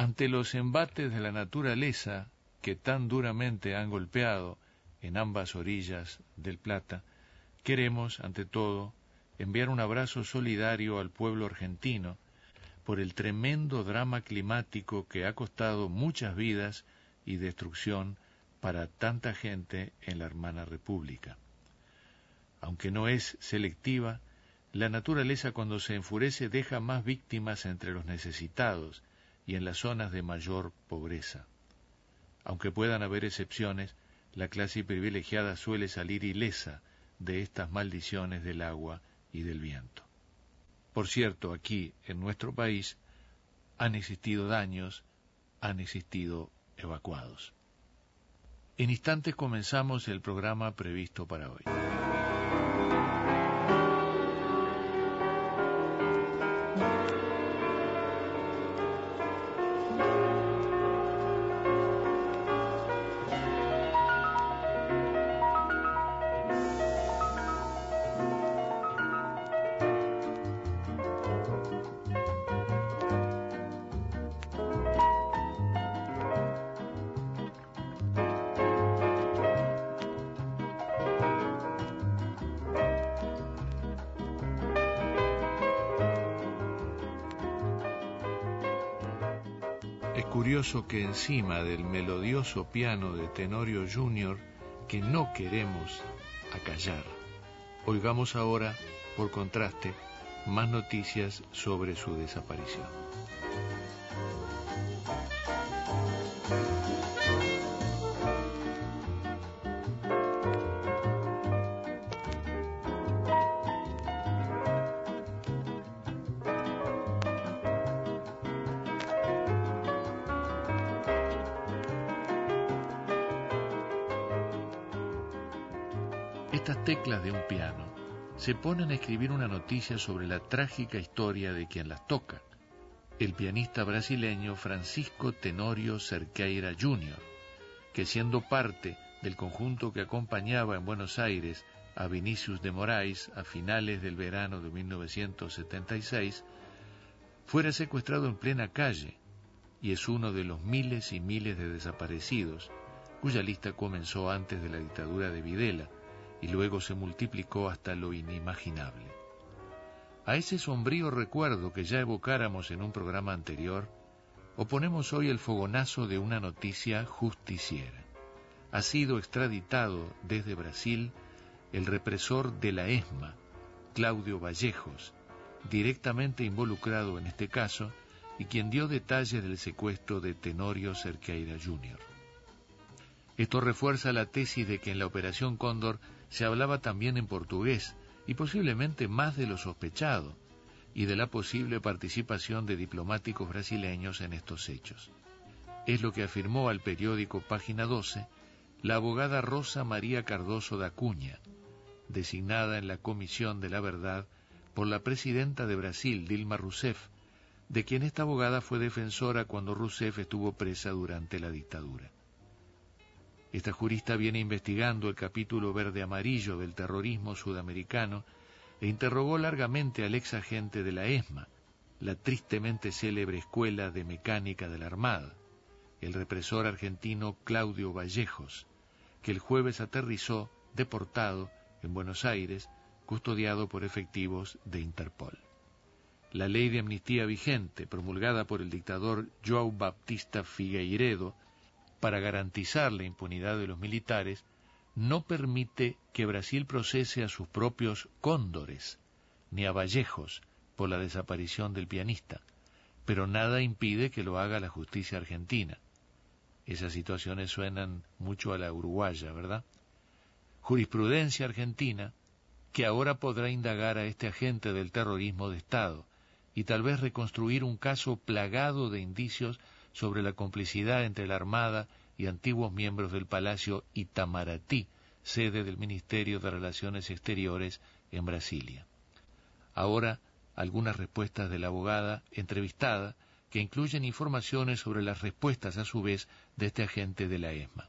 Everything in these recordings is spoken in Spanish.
Ante los embates de la naturaleza que tan duramente han golpeado en ambas orillas del Plata, queremos, ante todo, enviar un abrazo solidario al pueblo argentino por el tremendo drama climático que ha costado muchas vidas y destrucción para tanta gente en la hermana República. Aunque no es selectiva, la naturaleza cuando se enfurece deja más víctimas entre los necesitados y en las zonas de mayor pobreza. Aunque puedan haber excepciones, la clase privilegiada suele salir ilesa de estas maldiciones del agua y del viento. Por cierto, aquí, en nuestro país, han existido daños, han existido evacuados. En instantes comenzamos el programa previsto para hoy. Es curioso que encima del melodioso piano de Tenorio Jr., que no queremos acallar, oigamos ahora, por contraste, más noticias sobre su desaparición. Estas teclas de un piano se ponen a escribir una noticia sobre la trágica historia de quien las toca, el pianista brasileño Francisco Tenorio Cerqueira Jr., que siendo parte del conjunto que acompañaba en Buenos Aires a Vinícius de Moraes a finales del verano de 1976, fuera secuestrado en plena calle, y es uno de los miles y miles de desaparecidos, cuya lista comenzó antes de la dictadura de Videla, y luego se multiplicó hasta lo inimaginable. A ese sombrío recuerdo que ya evocáramos en un programa anterior, oponemos hoy el fogonazo de una noticia justiciera. Ha sido extraditado desde Brasil el represor de la ESMA, Cláudio Vallejos, directamente involucrado en este caso y quien dio detalles del secuestro de Tenorio Cerqueira Jr. Esto refuerza la tesis de que en la Operación Cóndor se hablaba también en portugués, y posiblemente más de lo sospechado, y de la posible participación de diplomáticos brasileños en estos hechos. Es lo que afirmó al periódico Página 12 la abogada Rosa María Cardoso da Cunha, designada en la Comisión de la Verdad por la presidenta de Brasil, Dilma Rousseff, de quien esta abogada fue defensora cuando Rousseff estuvo presa durante la dictadura. Esta jurista viene investigando el capítulo verde-amarillo del terrorismo sudamericano e interrogó largamente al ex agente de la ESMA, la tristemente célebre Escuela de Mecánica de la Armada, el represor argentino Cláudio Vallejos, que el jueves aterrizó, deportado, en Buenos Aires, custodiado por efectivos de Interpol. La ley de amnistía vigente, promulgada por el dictador João Baptista Figueiredo, para garantizar la impunidad de los militares, no permite que Brasil procese a sus propios cóndores, ni a Vallejos, por la desaparición del pianista, pero nada impide que lo haga la justicia argentina. Esas situaciones suenan mucho a la uruguaya, ¿verdad? Jurisprudencia argentina, que ahora podrá indagar a este agente del terrorismo de Estado, y tal vez reconstruir un caso plagado de indicios sobre la complicidad entre la Armada y antiguos miembros del Palacio Itamaraty, sede del Ministerio de Relaciones Exteriores en Brasilia. Ahora, algunas respuestas de la abogada entrevistada, que incluyen informaciones sobre las respuestas a su vez de este agente de la ESMA.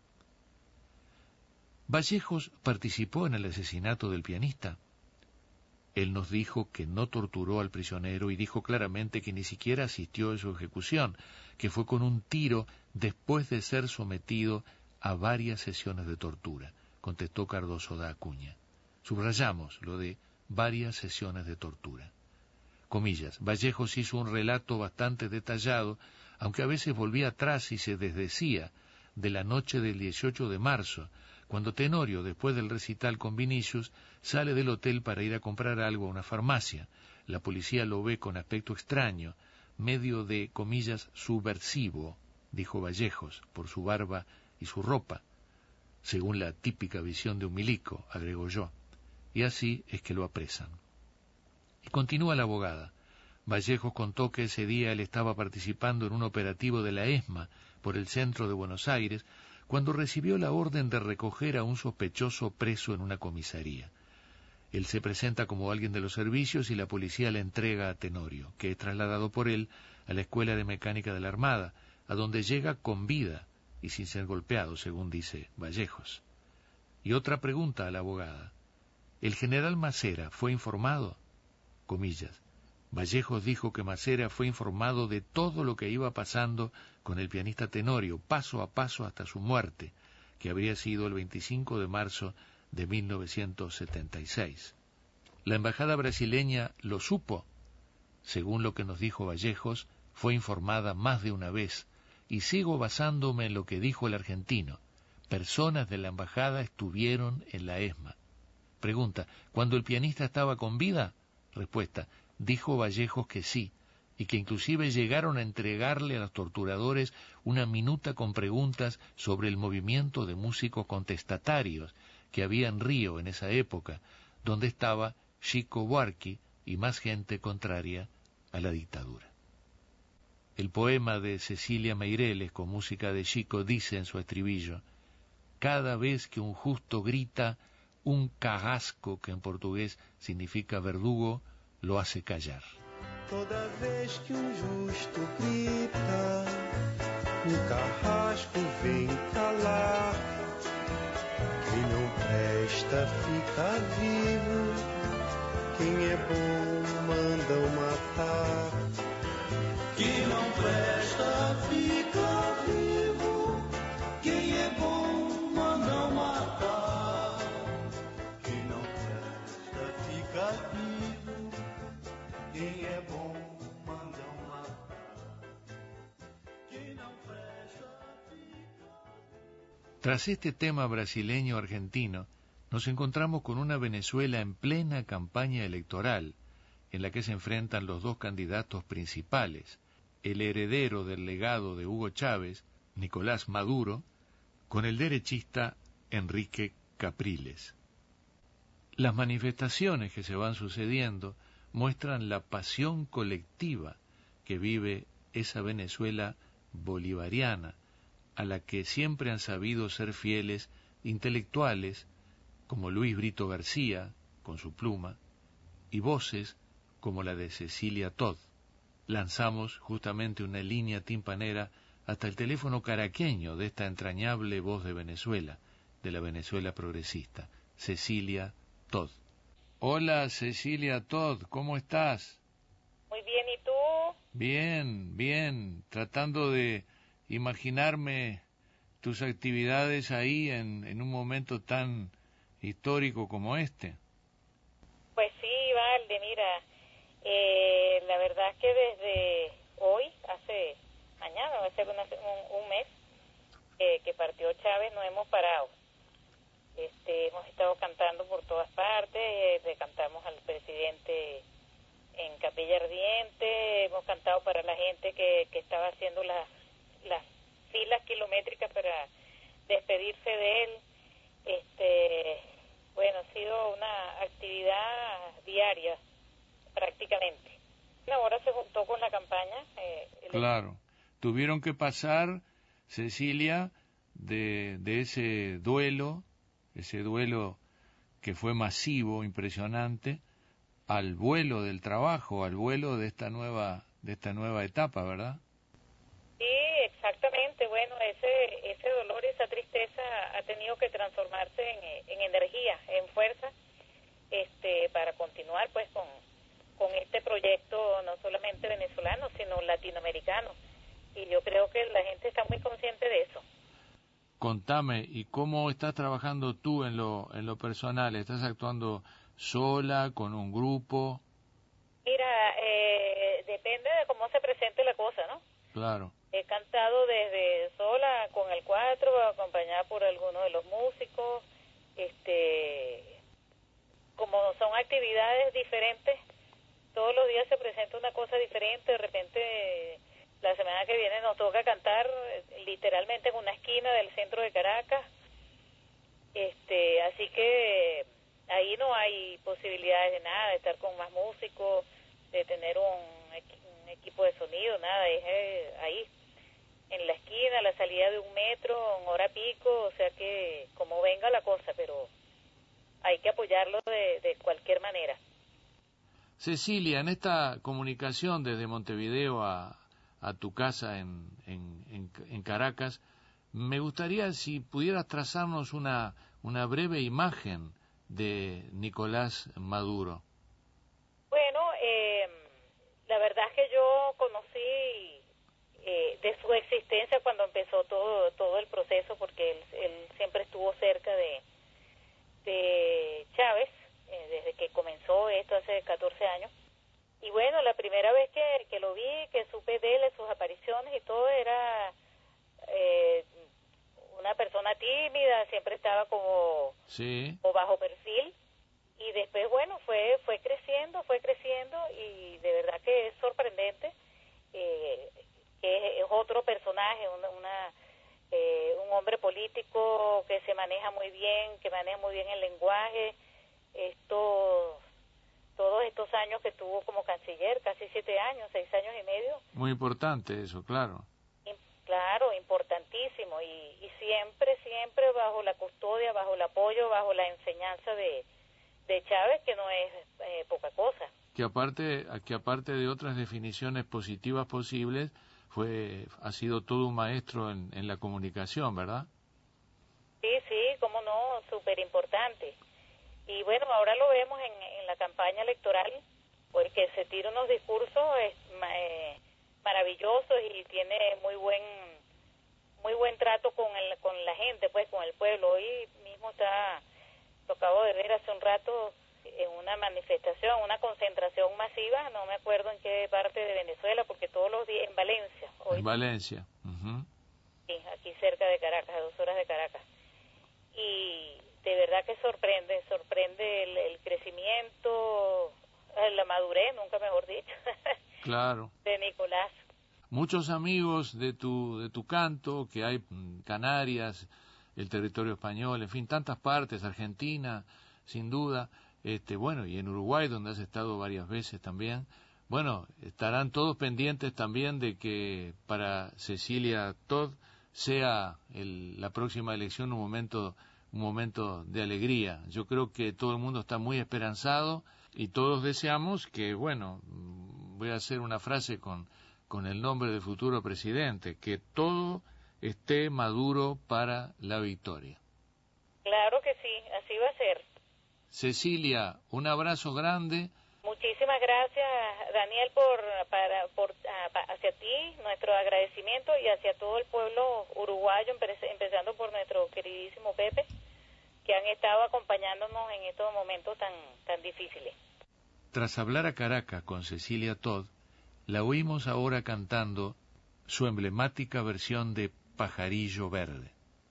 ¿Vallejos participó en el asesinato del pianista? Él nos dijo que no torturó al prisionero y dijo claramente que ni siquiera asistió a su ejecución, que fue con un tiro después de ser sometido a varias sesiones de tortura, contestó Cardoso da Acuña. Subrayamos lo de varias sesiones de tortura. Comillas, Vallejos hizo un relato bastante detallado, aunque a veces volvía atrás y se desdecía de la noche del 18 de marzo, cuando Tenorio, después del recital con Vinicius, sale del hotel para ir a comprar algo a una farmacia. La policía lo ve con aspecto extraño, medio de, comillas, subversivo, dijo Vallejos, por su barba y su ropa, según la típica visión de un milico, agregó yo, y así es que lo apresan. Y continúa la abogada. Vallejos contó que ese día él estaba participando en un operativo de la ESMA por el centro de Buenos Aires, cuando recibió la orden de recoger a un sospechoso preso en una comisaría. Él se presenta como alguien de los servicios y la policía le entrega a Tenorio, que es trasladado por él a la Escuela de Mecánica de la Armada, a donde llega con vida y sin ser golpeado, según dice Vallejos. Y otra pregunta a la abogada. ¿El general Macera fue informado? Comillas. Vallejos dijo que Macera fue informado de todo lo que iba pasando con el pianista Tenorio, paso a paso hasta su muerte, que habría sido el 25 de marzo de 1976. La embajada brasileña lo supo. Según lo que nos dijo Vallejos, fue informada más de una vez, y sigo basándome en lo que dijo el argentino. Personas de la embajada estuvieron en la ESMA. Pregunta, ¿cuando el pianista estaba con vida? Respuesta, dijo Vallejos que sí, y que inclusive llegaron a entregarle a los torturadores una minuta con preguntas sobre el movimiento de músicos contestatarios que había en Río en esa época, donde estaba Chico Buarque y más gente contraria a la dictadura. El poema de Cecilia Meireles con música de Chico dice en su estribillo, cada vez que un justo grita, un carrasco, que en portugués significa verdugo, lo hace callar. Toda vez que justo grita, carrasco vem calar. Quem não presta fica vivo, quem é bom mandam matar. Quem não presta fica vivo, quem é bom mandam matar. Quem não presta fica vivo, quem é bom mandam matar. Quem não presta fica vivo. Tras este tema brasileño-argentino, nos encontramos con una Venezuela en plena campaña electoral, en la que se enfrentan los dos candidatos principales, el heredero del legado de Hugo Chávez, Nicolás Maduro, con el derechista Enrique Capriles. Las manifestaciones que se van sucediendo muestran la pasión colectiva que vive esa Venezuela bolivariana, a la que siempre han sabido ser fieles intelectuales como Luis Brito García, con su pluma, y voces como la de Cecilia Todd. Lanzamos justamente una línea timpanera hasta el teléfono caraqueño de esta entrañable voz de Venezuela, de la Venezuela progresista, Cecilia Todd. Hola Cecilia Todd, ¿cómo estás? Muy bien, ¿y tú? Bien, bien, tratando de imaginarme tus actividades ahí en un momento tan histórico como este. Pues sí, Valde, mira, la verdad es que desde hoy, mañana va a ser un mes que partió Chávez, no hemos parado. Hemos estado cantando por todas partes, le cantamos al presidente en Capilla Ardiente, hemos cantado para la gente que estaba haciendo las filas kilométricas para despedirse de él. Bueno, ha sido una actividad diaria prácticamente. Ahora se juntó con la campaña. Claro, tuvieron que pasar, Cecilia, de ese duelo que fue masivo, impresionante, al vuelo del trabajo, al vuelo de esta nueva etapa, ¿verdad? Sí, exactamente. Bueno, ese dolor, esa tristeza ha tenido que transformarse en energía, en fuerza, para continuar pues con este proyecto no solamente venezolano, sino latinoamericano. y yo creo que la gente está muy consciente de eso. Contame, ¿y cómo estás trabajando tú en lo personal? ¿Estás actuando sola, con un grupo? Mira, depende de cómo se presente la cosa, ¿no? Claro. He cantado desde sola con el cuatro, acompañada por alguno de los músicos. Como son actividades diferentes, todos los días se presenta una cosa diferente. De repente, la semana que viene nos toca cantar literalmente en una esquina del centro de Caracas. Así que ahí no hay posibilidades de nada, de estar con más músicos, de tener un equipo de sonido, nada, es ahí, en la esquina, a la salida de 1 metro, en hora pico, o sea que como venga la cosa, pero hay que apoyarlo de cualquier manera. Cecilia, en esta comunicación desde Montevideo a tu casa en Caracas, me gustaría si pudieras trazarnos una breve imagen de Nicolás Maduro. Bueno, la verdad es que yo conocí de su existencia cuando empezó todo el proceso, porque él siempre estuvo cerca de Chávez, desde que comenzó esto hace 14 años. Y bueno, la primera vez que lo vi, que supe de él, de sus apariciones y todo, era una persona tímida, siempre estaba como bajo perfil. Y después, bueno, fue creciendo y de verdad que es sorprendente, que es otro personaje, un hombre político que se maneja muy bien, que maneja muy bien el lenguaje. Todos estos años que tuvo como canciller, casi 7 años, 6 años y medio. Muy importante eso, claro. Claro, importantísimo, y siempre bajo la custodia, bajo el apoyo, bajo la enseñanza de Chávez, que no es poca cosa. Que aparte de otras definiciones positivas posibles, ha sido todo un maestro en la comunicación, ¿verdad? Sí, cómo no, súper importante. Y bueno, ahora lo vemos en la campaña electoral, porque se tira unos discursos maravillosos y tiene muy buen trato con la gente, pues con el pueblo. Hoy mismo lo acabo de ver hace un rato en una manifestación, una concentración masiva, no me acuerdo en qué parte de Venezuela, porque todos los días en Valencia. Hoy, en Valencia. Uh-huh. Sí, aquí cerca de Caracas, a 2 horas de Caracas. Y de verdad que sorprende el crecimiento, la madurez, nunca mejor dicho, claro, de Nicolás. Muchos amigos de tu canto, que hay en Canarias, el territorio español, en fin, tantas partes, Argentina, sin duda, bueno, y en Uruguay, donde has estado varias veces también, bueno, estarán todos pendientes también de que para Cecilia Todd sea la próxima elección un momento de alegría. Yo creo que todo el mundo está muy esperanzado y todos deseamos que, bueno, voy a hacer una frase con el nombre del futuro presidente, que todo esté maduro para la victoria. Claro que sí, así va a ser. Cecilia, un abrazo grande. Muchísimas gracias, Daniel, hacia ti, nuestro agradecimiento, y hacia todo el pueblo uruguayo, empezando por nuestro queridísimo Pepe, que han estado acompañándonos en estos momentos tan difíciles. Tras hablar a Caracas con Cecilia Todd, la oímos ahora cantando su emblemática versión de Pajarillo Verde.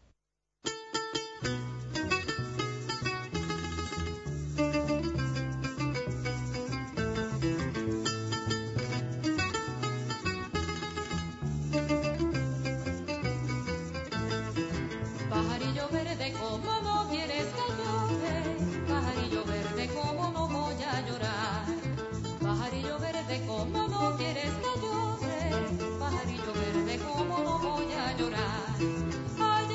Pajarillo verde, como no quieres que llore, pajarillo verde, como no voy a llorar. Pajarillo verde, como no quieres que llore, pajarillo verde, como no voy a llorar. Ay,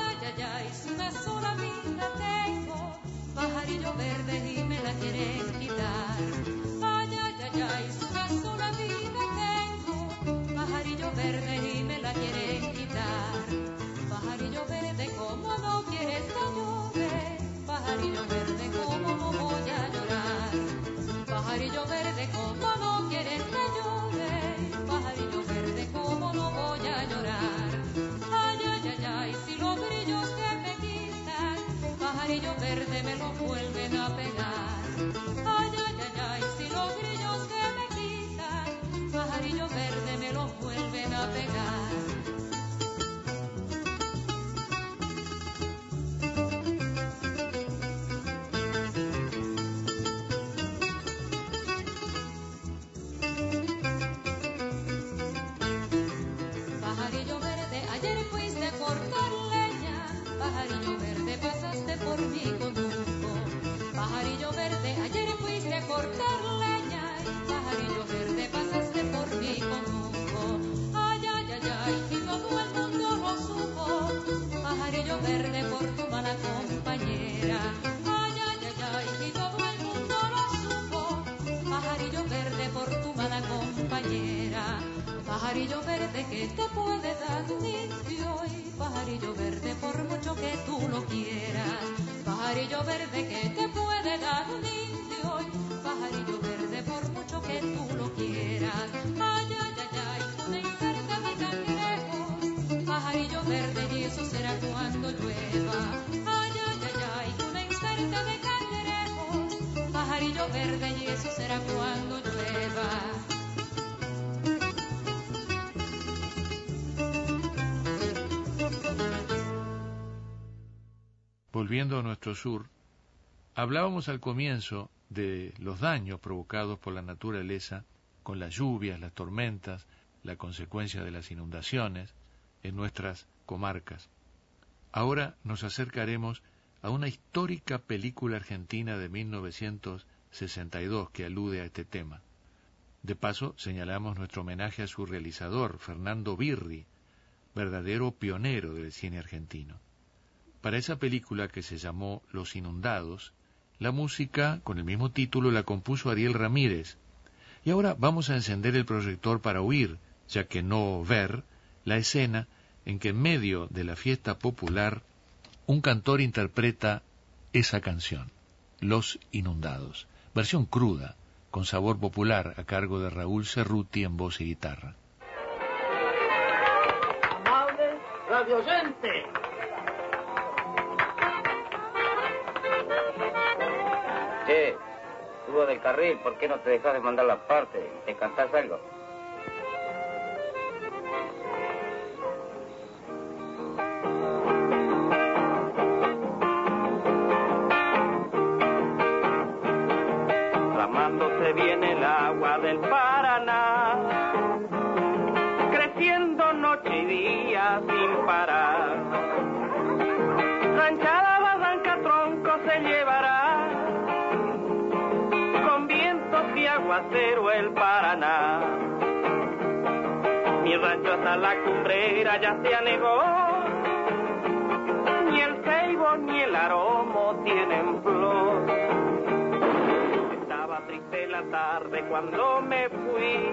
cortar leña y pajarillo verde pasaste por mi conuco. Ay, ay, ay, ay, y todo el mundo lo supo, pajarillo verde por tu mala compañera. Ay, ay, ay, ay, y todo el mundo lo supo, pajarillo verde por tu mala compañera. Pajarillo verde que te puede dar un indio y pajarillo verde por mucho que tú lo quieras. Pajarillo verde que te puede dar un indio y pajarillo verde por mucho que tú lo quieras. Ay, ay, ay, ay, una inserta de cangrejos, pajarillo verde y eso será cuando llueva. Ay, ay, ay, ay, una inserta de cangrejos, pajarillo verde y eso será cuando llueva. Volviendo a nuestro sur, hablábamos al comienzo de los daños provocados por la naturaleza con las lluvias, las tormentas, la consecuencia de las inundaciones en nuestras comarcas. Ahora nos acercaremos a una histórica película argentina de 1962 que alude a este tema. De paso, señalamos nuestro homenaje a su realizador, Fernando Birri, verdadero pionero del cine argentino. Para esa película, que se llamó Los Inundados, la música con el mismo título la compuso Ariel Ramírez. Y ahora vamos a encender el proyector para oír, ya que no ver, la escena en que en medio de la fiesta popular un cantor interpreta esa canción, Los Inundados, versión cruda, con sabor popular, a cargo de Raúl Cerruti en voz y guitarra. Amable radio oyente. Che, subo del carril, ¿por qué no te dejas de mandar las partes? ¿Te cantás algo? Clamándose viene el agua del Paraná, creciendo noche y día sin parar. Ranchada, barranca, tronco se llevará, y aguacero el Paraná. Mi rancho hasta la cumbrera ya se anegó, ni el ceibo ni el aromo tienen flor. Estaba triste la tarde cuando me fui,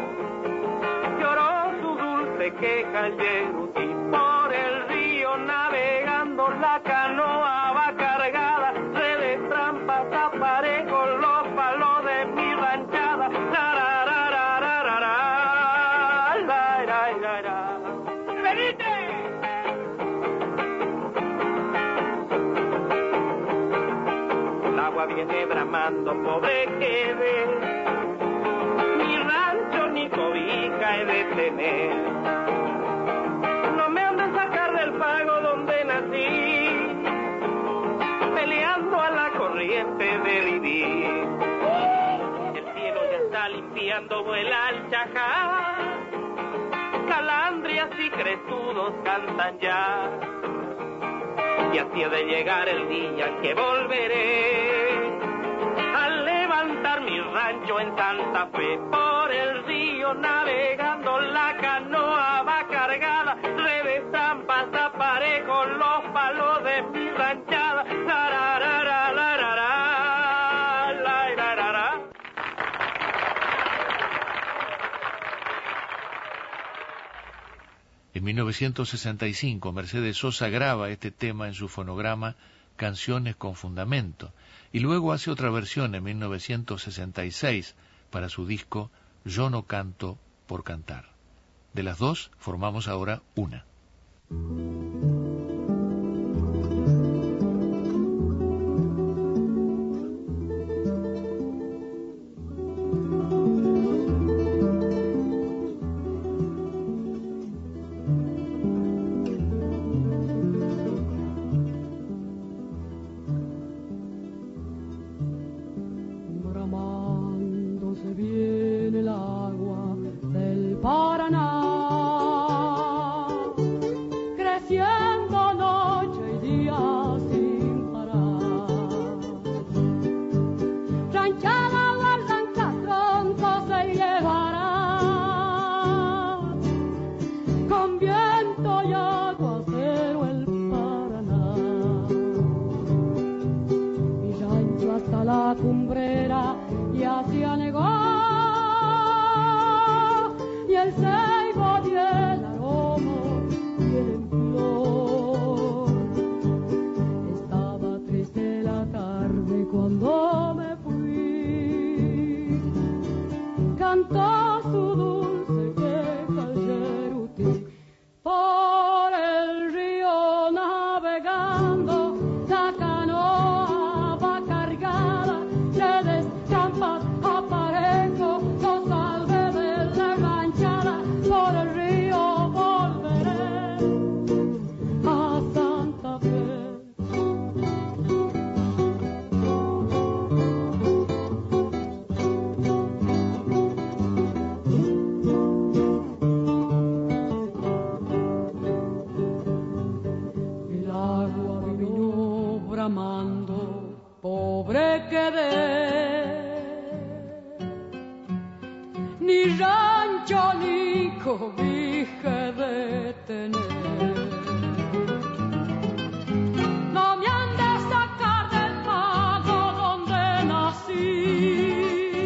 lloró su dulce queja el Yerutí. Por el río navegando la canoa va cargada, redes, trampas, aparejos, los palos de mi ranchada. ¡Venite! El agua viene bramando, pobre quedé, ni rancho ni cobija he de tener. No me han de sacar del pago donde nací, peleando a la corriente de vivir. El cielo ya está limpiando, vuela el chajá, calandrias y crestudos cantan ya. Y así ha de llegar el día en que volveré a levantar mi rancho en Santa Fe. Por el río navegando la canoa va cargada, redes, trampas, aparejos, los palos de mi ranchada. En 1965, Mercedes Sosa graba este tema en su fonograma Canciones con Fundamento, y luego hace otra versión en 1966 para su disco Yo no canto por cantar. De las dos formamos ahora una. No me han de sacar del pago donde nací,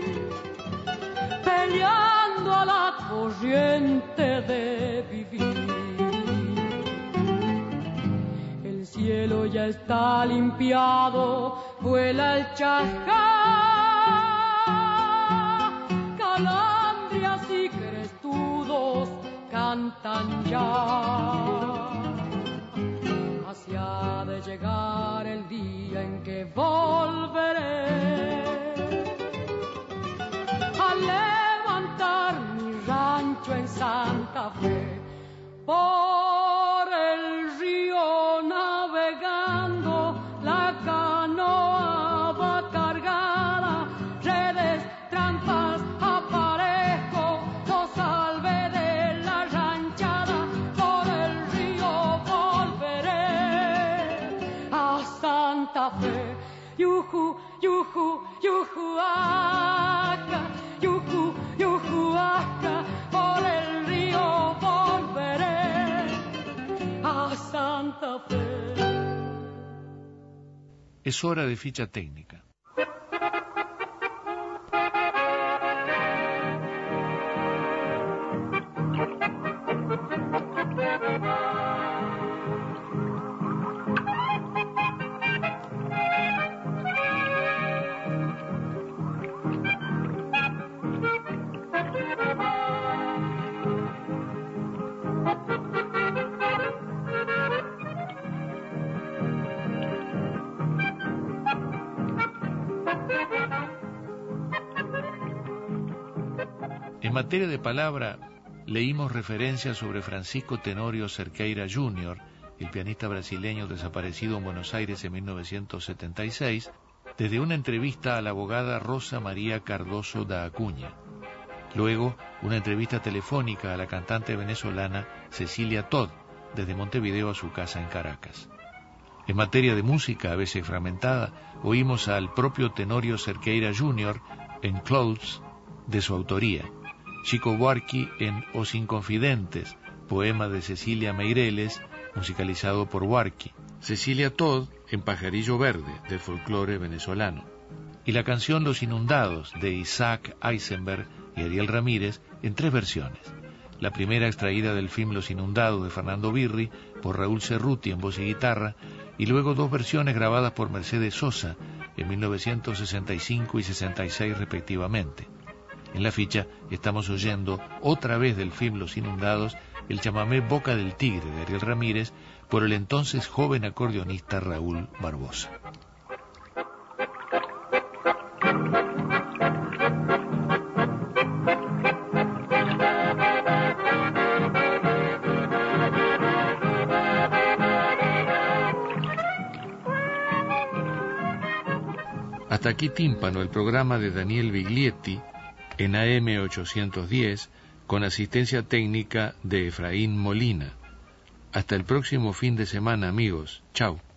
peleando a la corriente de vivir. El cielo ya está limpiado, vuela el chajá, calandrias y crestudos cantan ya. Hacia de llegar el día en que volveré a levantar mi rancho en Santa Fe, por el río navegando, la canoa va cargada, redes, trampas, aparejo, lo salve de la ranchada, por el río volveré a Santa Fe. Yuju, yuju, yuju, acá, yuju, yuju, acá, por el río volveré a Santa Fe. Es hora de ficha técnica. En materia de palabra, leímos referencias sobre Francisco Tenorio Cerqueira Jr., el pianista brasileño desaparecido en Buenos Aires en 1976, desde una entrevista a la abogada Rosa María Cardoso da Acuña. Luego, una entrevista telefónica a la cantante venezolana Cecilia Todd, desde Montevideo a su casa en Caracas. En materia de música, a veces fragmentada, oímos al propio Tenorio Cerqueira Jr. en Clothes, de su autoría, Chico Buarque en Os Inconfidentes, poema de Cecilia Meireles, musicalizado por Buarque, Cecilia Todd en Pajarillo Verde, del folclore venezolano, y la canción Los Inundados, de Isaac Eisenberg y Ariel Ramírez, en 3 versiones. La primera extraída del film Los Inundados, de Fernando Birri, por Raúl Cerruti en voz y guitarra, y luego 2 versiones grabadas por Mercedes Sosa en 1965 y 66 respectivamente. En la ficha estamos oyendo otra vez del film Los Inundados el chamamé Boca del Tigre de Ariel Ramírez por el entonces joven acordeonista Raúl Barbosa. Hasta aquí Tímpano, el programa de Daniel Biglietti en AM 810, con asistencia técnica de Efraín Molina. Hasta el próximo fin de semana, amigos. Chau.